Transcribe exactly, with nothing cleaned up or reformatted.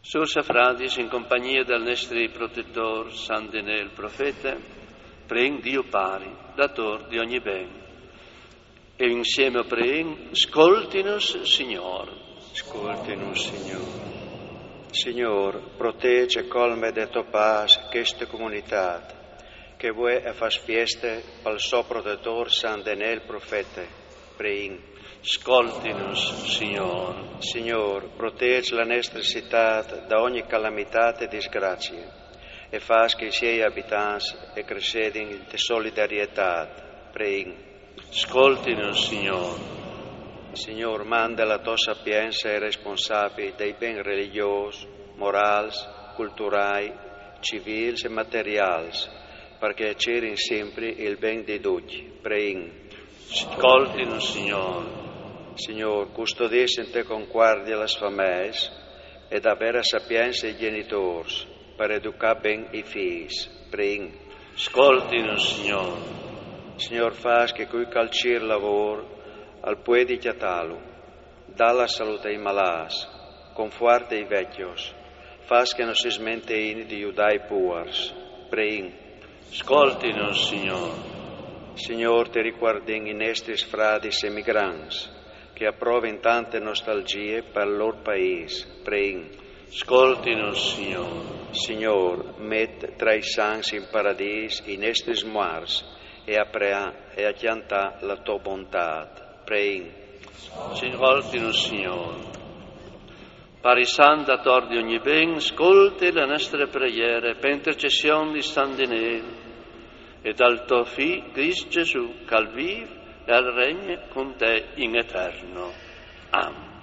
Sorsa Fradis, in compagnia del nostro protettor San Denè il profeta, preghi Dio pari, dator di ogni ben. E insieme preghi, ascolti-nos, Signor. Ascolti-nos, Signor. Signor, protegge colme de tua paz questa comunità, che vuoi e fas fieste al suo protettor San Denè il profeta, preghi. Ascolti-nos, Signor. Signor, protegge la nostra città da ogni calamità e disgrazia e fas che i suoi abitanti e crescedin in solidarietà. Preghi. Ascolti-nos, Signor. Signor, manda la tua sapienza e responsabile dei beni religiosi, morali, culturali, civili e materiali, perché cercano sempre il bene di tutti. Preghi. Ascolti-nos, Signor. Signor, custodisci in te con guardia le famiglie e da vera sapienza ai genitori per educare bene i figli. Preghi. Ascolti-nos, Signor. Signor, fas che cui calcir lavoro al puoi chiatalo, dà la salute ai malati, conforta i vecchios, fas che non si smenteini di aiutare i puars. Preghi. Ascolti-nos, Signor. Signor, ti ricordi i nostri frati emigranti, che approvano tante nostalgie per il loro paese. Preghi. Ascolti-nos, Signor. Signor, met tra i santi in paradiso i nostri morti e a prea e a chiantare la tua bontà. Preghi. Ascolti-nos, Signor. Pari San, dator di ogni ben, ascolti le nostre preghiere per intercessione di San Denè e dal tuo Figlio Cristo Gesù, che al vive e al regna con te in eterno. Amen.